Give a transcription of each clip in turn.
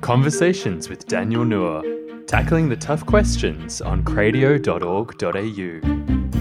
Conversations with Daniel Noor, tackling the tough questions on cradio.org.au.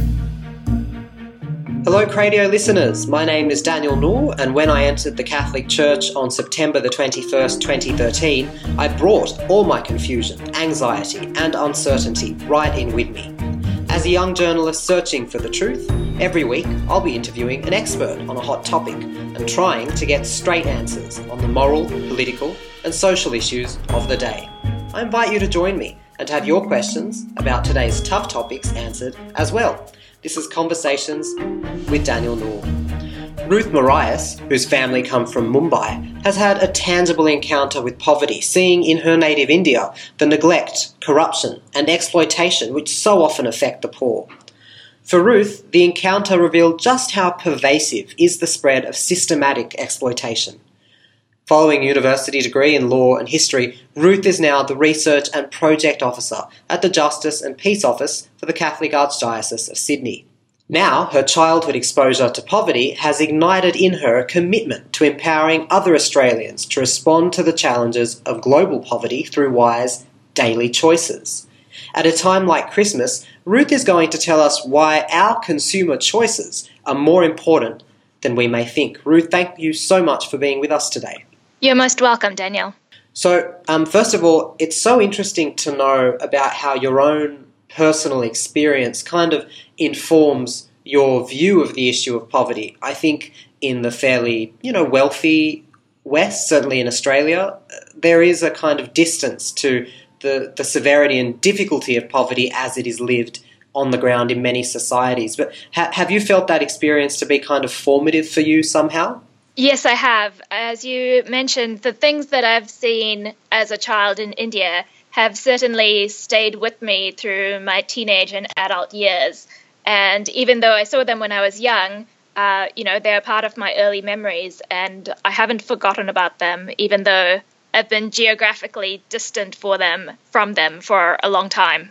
Hello Cradio listeners, my name is Daniel Noor, and when I entered the Catholic Church on September the 21st, 2013, I brought all my confusion, anxiety and uncertainty right in with me. As a young journalist searching for the truth, every week I'll be interviewing an expert on a hot topic and trying to get straight answers on the moral, political and social issues of the day. I invite you to join me and to have your questions about today's tough topics answered as well. This is Conversations with Daniel Noor. Ruth Marias, whose family come from Mumbai, has had a tangible encounter with poverty, seeing in her native India the neglect, corruption and exploitation which so often affect the poor. For Ruth, the encounter revealed just how pervasive is the spread of systematic exploitation. Following a university degree in law and history, Ruth is now the research and project officer at the Justice and Peace Office for the Catholic Archdiocese of Sydney. Now, her childhood exposure to poverty has ignited in her a commitment to empowering other Australians to respond to the challenges of global poverty through wise daily choices. At a time like Christmas, Ruth is going to tell us why our consumer choices are more important than we may think. Ruth, thank you so much for being with us today. You're most welcome, Daniel. So, first of all, it's so interesting to know about how your own personal experience kind of informs your view of the issue of poverty. I think in the fairly, wealthy West, certainly in Australia, there is a kind of distance to the severity and difficulty of poverty as it is lived on the ground in many societies. But have you felt that experience to be kind of formative for you somehow? Yes, I have. As you mentioned, the things that I've seen as a child in India have certainly stayed with me through my teenage and adult years. And even though I saw them when I was young, they're part of my early memories, and I haven't forgotten about them, even though I've been geographically distant from them for a long time.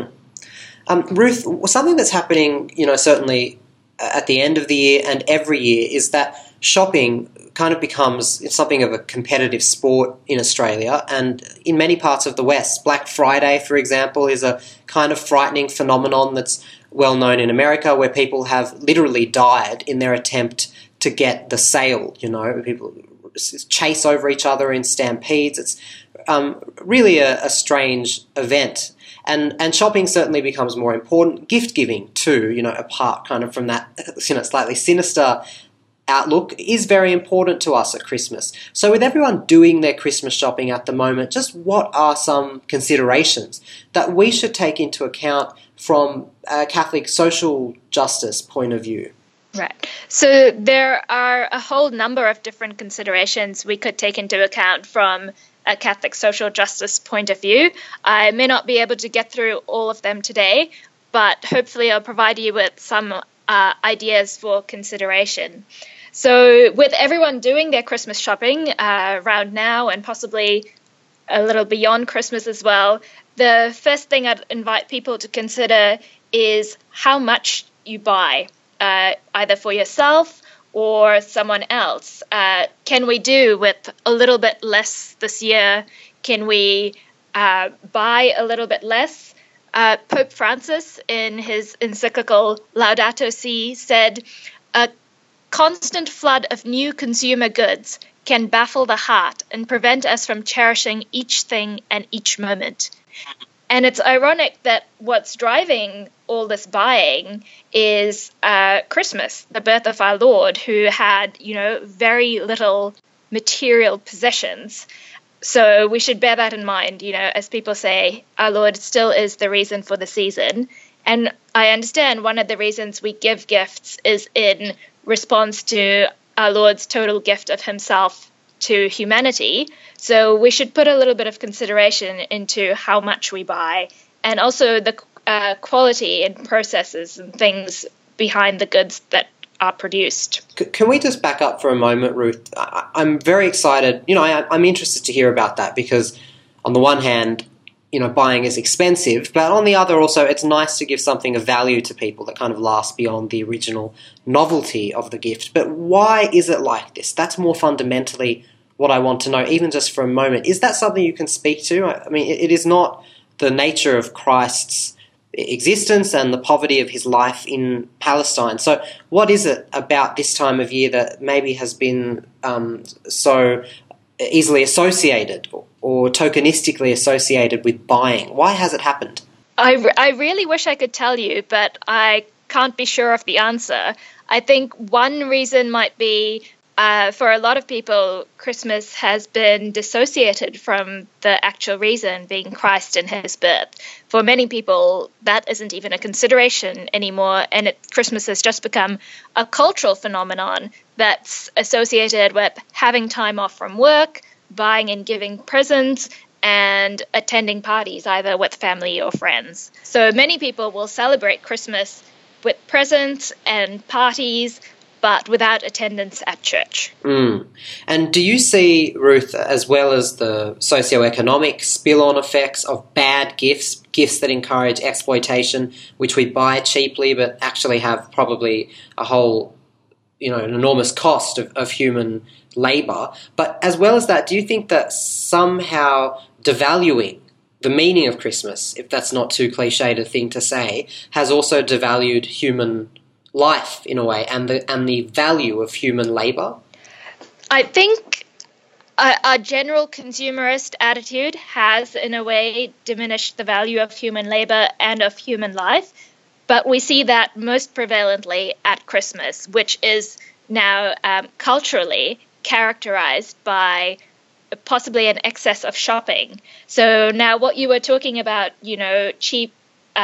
Ruth, something that's happening, certainly at the end of the year and every year is that shopping kind of becomes something of a competitive sport in Australia and in many parts of the West. Black Friday, for example, is a kind of frightening phenomenon that's well known in America, where people have literally died in their attempt to get the sale. People chase over each other in stampedes. It's really a strange event. And shopping certainly becomes more important. Gift giving too, apart kind of from that, slightly sinister outlook, is very important to us at Christmas. So with everyone doing their Christmas shopping at the moment, just what are some considerations that we should take into account from a Catholic social justice point of view? Right. So there are a whole number of different considerations we could take into account from a Catholic social justice point of view. I may not be able to get through all of them today, but hopefully I'll provide you with some ideas for consideration. So with everyone doing their Christmas shopping around now and possibly a little beyond Christmas as well, the first thing I'd invite people to consider is how much you buy, either for yourself or someone else. Can we do with a little bit less this year? Can we buy a little bit less? Pope Francis, in his encyclical Laudato Si', said, "A constant flood of new consumer goods can baffle the heart and prevent us from cherishing each thing and each moment." And it's ironic that what's driving all this buying is Christmas, the birth of our Lord, who had, very little material possessions. So we should bear that in mind, as people say, our Lord still is the reason for the season. And I understand one of the reasons we give gifts is in response to our Lord's total gift of himself to humanity. So we should put a little bit of consideration into how much we buy, and also the quality and processes and things behind the goods that are produced. Can we just back up for a moment, Ruth? I'm very excited. I'm interested to hear about that because on the one hand, buying is expensive, but on the other also it's nice to give something of value to people that kind of lasts beyond the original novelty of the gift. But why is it like this? That's more fundamentally what I want to know, even just for a moment. Is that something you can speak to? I mean, it is not the nature of Christ's existence and the poverty of his life in Palestine. So what is it about this time of year that maybe has been so easily associated or tokenistically associated with buying? Why has it happened? I really wish I could tell you, but I can't be sure of the answer. I think one reason might be for a lot of people, Christmas has been dissociated from the actual reason being Christ and his birth. For many people, that isn't even a consideration anymore, and Christmas has just become a cultural phenomenon that's associated with having time off from work, buying and giving presents, and attending parties, either with family or friends. So many people will celebrate Christmas with presents and parties, but without attendance at church. And do you see, Ruth, as well as the socioeconomic spill-on effects of bad gifts that encourage exploitation, which we buy cheaply but actually have probably a whole, an enormous cost of human labour, but as well as that, do you think that somehow devaluing the meaning of Christmas, if that's not too cliched a thing to say, has also devalued human life in a way and the value of human labour? I think a general consumerist attitude has, in a way, diminished the value of human labour and of human life, but we see that most prevalently at Christmas, which is now culturally characterized by possibly an excess of shopping. So now what you were talking about, cheap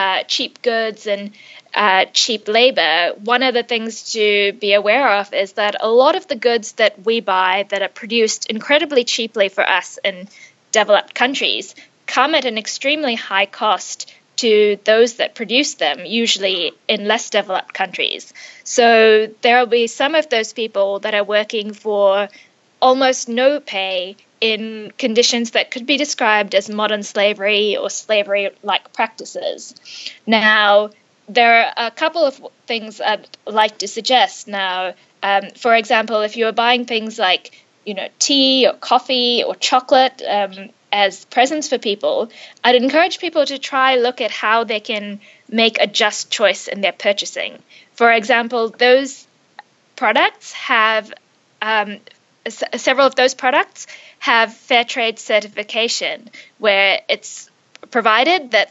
goods and cheap labor, one of the things to be aware of is that a lot of the goods that we buy that are produced incredibly cheaply for us in developed countries come at an extremely high cost to those that produce them, usually in less developed countries. So there will be some of those people that are working for almost no pay in conditions that could be described as modern slavery or slavery-like practices. Now, there are a couple of things I'd like to suggest now. For example, if you're buying things like, tea or coffee or chocolate as presents for people, I'd encourage people to try look at how they can make a just choice in their purchasing. For example, those products have several of those products have fair trade certification, where it's provided that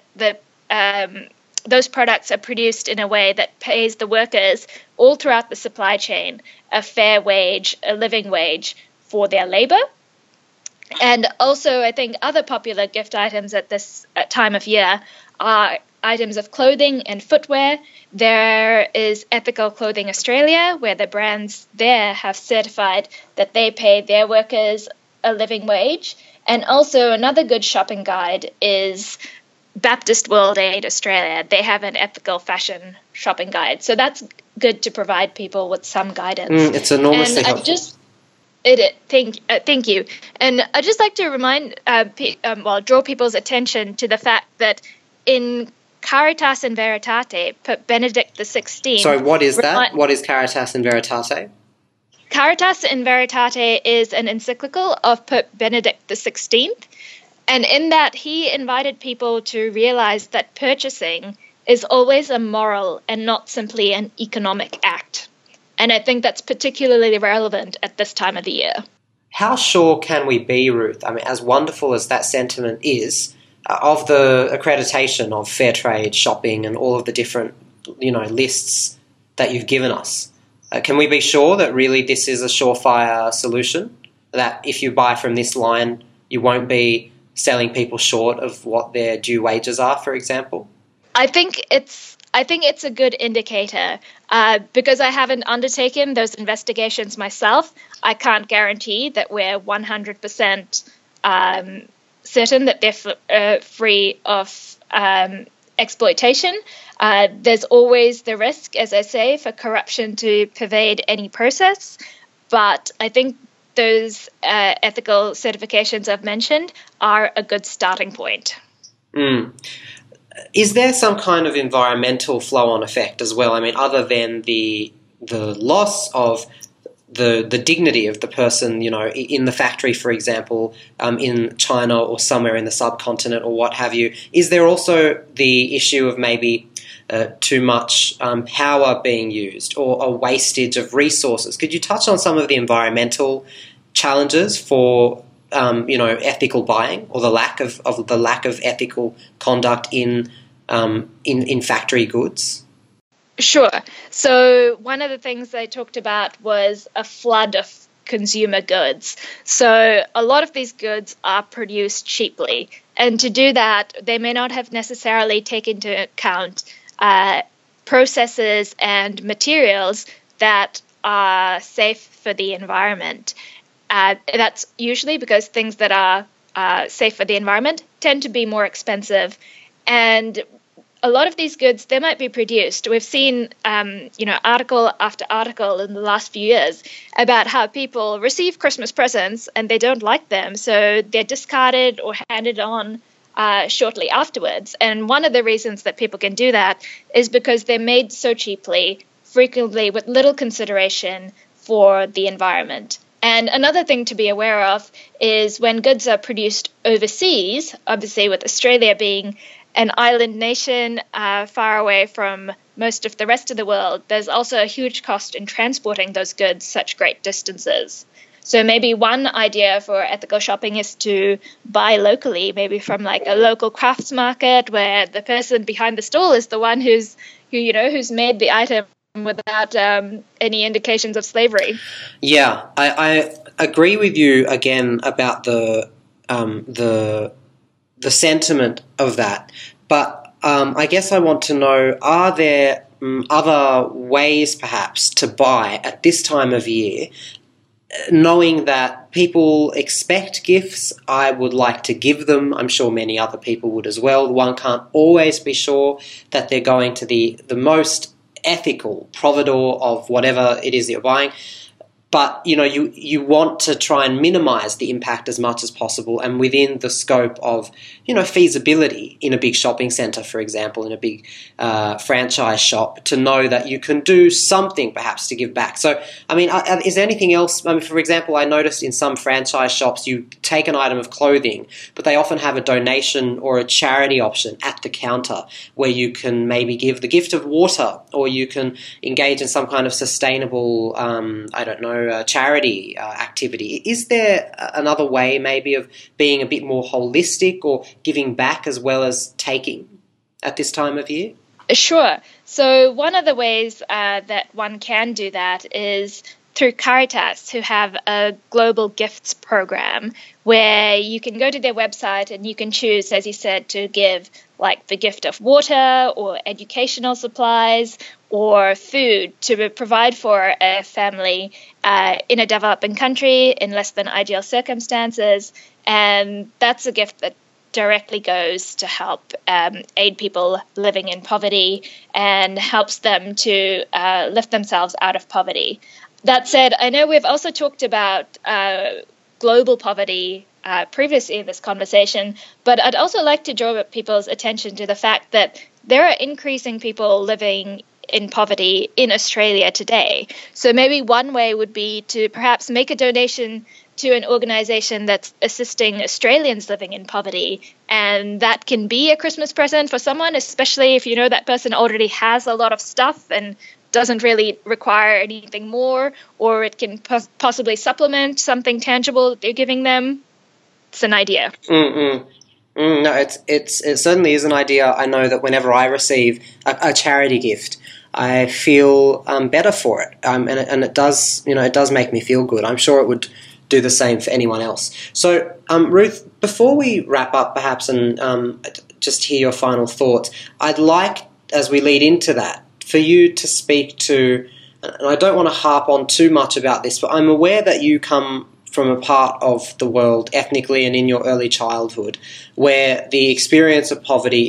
those products are produced in a way that pays the workers all throughout the supply chain a fair wage, a living wage for their labor. And also, I think other popular gift items at this time of year are items of clothing and footwear. There is Ethical Clothing Australia, where the brands there have certified that they pay their workers a living wage. And also another good shopping guide is Baptist World Aid Australia. They have an ethical fashion shopping guide. So that's good to provide people with some guidance. It's enormously helpful. Thank you. And I'd just like to draw people's attention to the fact that in Caritas in Veritate, Pope Benedict XVI... Sorry, what is that? What is Caritas in Veritate? Caritas in Veritate is an encyclical of Pope Benedict XVI, and in that he invited people to realize that purchasing is always a moral and not simply an economic act. And I think that's particularly relevant at this time of the year. How sure can we be, Ruth, I mean, as wonderful as that sentiment is, of the accreditation of fair trade shopping and all of the different, lists that you've given us? Can we be sure that really this is a surefire solution? That if you buy from this line, you won't be selling people short of what their due wages are, for example? I think it's a good indicator. Because I haven't undertaken those investigations myself, I can't guarantee that we're 100% certain that they're free of exploitation. There's always the risk, as I say, for corruption to pervade any process. But I think those ethical certifications I've mentioned are a good starting point. Is there some kind of environmental flow-on effect as well? I mean, other than the loss of the dignity of the person, in the factory, for example, in China or somewhere in the subcontinent or what have you. Is there also the issue of maybe too much power being used or a wastage of resources? Could you touch on some of the environmental challenges for ethical buying, or the lack of ethical conduct in factory goods? Sure. So one of the things they talked about was a flood of consumer goods. So a lot of these goods are produced cheaply. And to do that, they may not have necessarily taken into account processes and materials that are safe for the environment. That's usually because things that are safe for the environment tend to be more expensive. And a lot of these goods, they might be produced. We've seen, article after article in the last few years about how people receive Christmas presents and they don't like them, so they're discarded or handed on shortly afterwards. And one of the reasons that people can do that is because they're made so cheaply, frequently with little consideration for the environment. And another thing to be aware of is when goods are produced overseas, obviously with Australia being an island nation far away from most of the rest of the world, there's also a huge cost in transporting those goods such great distances. So maybe one idea for ethical shopping is to buy locally, maybe from like a local crafts market where the person behind the stall is the one who's made the item without any indications of slavery. Yeah, I agree with you again about the sentiment of that, but I guess I want to know, are there other ways perhaps to buy at this time of year, knowing that people expect gifts? I would like to give them. I'm sure many other people would as well. One can't always be sure that they're going to the most ethical providor of whatever it is that you're buying. But, you want to try and minimise the impact as much as possible, and within the scope of, feasibility in a big shopping centre, for example, in a big franchise shop, to know that you can do something perhaps to give back. So, is there anything else? For example, I noticed in some franchise shops you take an item of clothing, but they often have a donation or a charity option at the counter where you can maybe give the gift of water, or you can engage in some kind of sustainable, charity activity. Is there another way maybe of being a bit more holistic or giving back as well as taking at this time of year? Sure. So one of the ways that one can do that is through Caritas, who have a global gifts program where you can go to their website and you can choose, as you said, to give like the gift of water or educational supplies or food to provide for a family in a developing country in less than ideal circumstances. And that's a gift that directly goes to help aid people living in poverty and helps them to lift themselves out of poverty. That said, I know we've also talked about global poverty previously in this conversation, but I'd also like to draw people's attention to the fact that there are increasing people living in poverty in Australia today. So maybe one way would be to perhaps make a donation to an organization that's assisting Australians living in poverty. And that can be a Christmas present for someone, especially if you know that person already has a lot of stuff and doesn't really require anything more, or it can possibly supplement something tangible that they're giving them. It's an idea. No, it certainly is an idea. I know that whenever I receive a charity gift, I feel better for it, and it does, it does make me feel good. I'm sure it would do the same for anyone else. So, Ruth, before we wrap up, perhaps, and just hear your final thoughts, I'd like, as we lead into that, for you to speak to, and I don't want to harp on too much about this, but I'm aware that you come from a part of the world ethnically and in your early childhood where the experience of poverty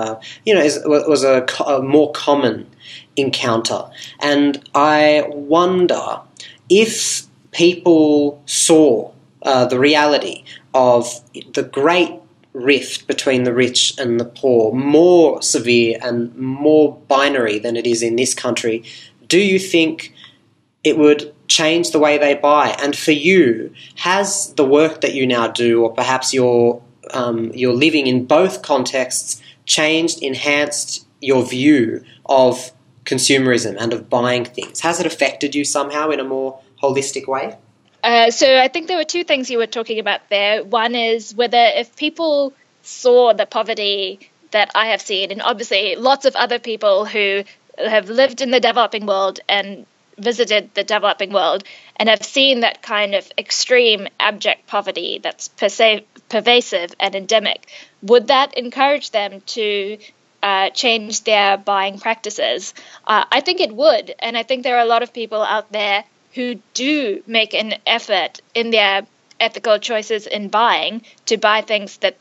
was a more common encounter. And I wonder if people saw the reality of the great rift between the rich and the poor more severe and more binary than it is in this country, do you think it would changed the way they buy? And for you, has the work that you now do, or perhaps your living in both contexts, changed, enhanced your view of consumerism and of buying things? Has it affected you somehow in a more holistic way? So I think there were two things you were talking about there. One is whether if people saw the poverty that I have seen, and obviously lots of other people who have lived in the developing world and visited the developing world and have seen that kind of extreme abject poverty that's pervasive and endemic, would that encourage them to change their buying practices? I think it would, and I think there are a lot of people out there who do make an effort in their ethical choices in buying to buy things that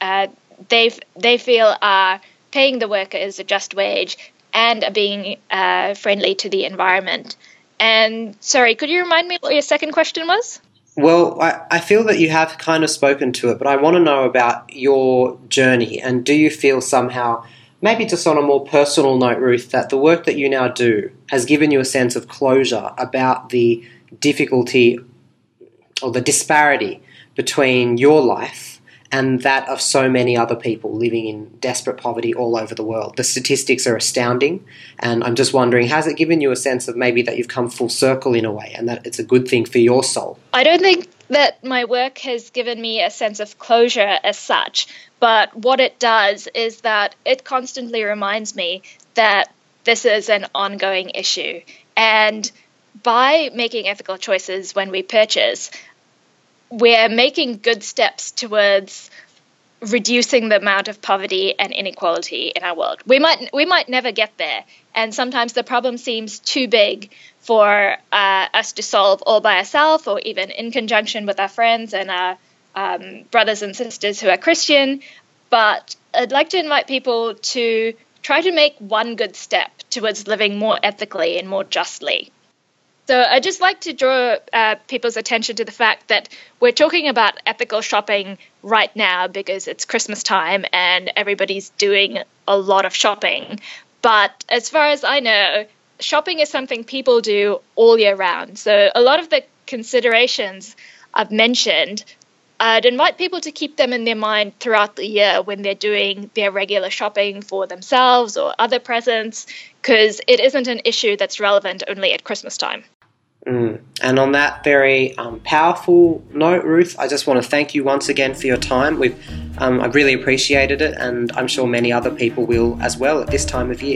they feel are paying the workers a just wage and are being friendly to the environment. And sorry, could you remind me what your second question was? Well, I feel that you have kind of spoken to it, but I want to know about your journey. And do you feel somehow, maybe just on a more personal note, Ruth, that the work that you now do has given you a sense of closure about the difficulty or the disparity between your life and that of so many other people living in desperate poverty all over the world? The statistics are astounding, and I'm just wondering, has it given you a sense of maybe that you've come full circle in a way and that it's a good thing for your soul? I don't think that my work has given me a sense of closure as such, but what it does is that it constantly reminds me that this is an ongoing issue. And by making ethical choices when we purchase, we're making good steps towards reducing the amount of poverty and inequality in our world. We might never get there, and sometimes the problem seems too big for us to solve all by ourselves, or even in conjunction with our friends and our brothers and sisters who are Christian. But I'd like to invite people to try to make one good step towards living more ethically and more justly. So I'd just like to draw people's attention to the fact that we're talking about ethical shopping right now because it's Christmas time and everybody's doing a lot of shopping. But as far as I know, shopping is something people do all year round. So a lot of the considerations I've mentioned, I'd invite people to keep them in their mind throughout the year when they're doing their regular shopping for themselves or other presents, because it isn't an issue that's relevant only at Christmas time. And on that very powerful note, Ruth, I just want to thank you once again for your time. I've really appreciated it, and I'm sure many other people will as well at this time of year.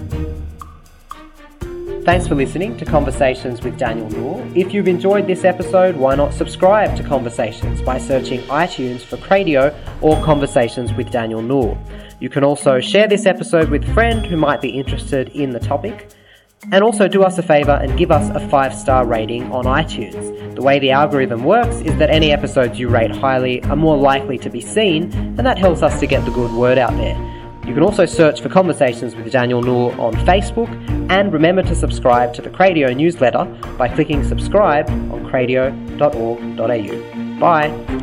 Thanks for listening to Conversations with Daniel Noor. If you've enjoyed this episode, why not subscribe to Conversations by searching iTunes for Cradio or Conversations with Daniel Noor. You can also share this episode with a friend who might be interested in the topic. And also do us a favour and give us a 5-star rating on iTunes. The way the algorithm works is that any episodes you rate highly are more likely to be seen, and that helps us to get the good word out there. You can also search for Conversations with Daniel Noor on Facebook, and remember to subscribe to the Cradio newsletter by clicking subscribe on cradio.org.au. Bye!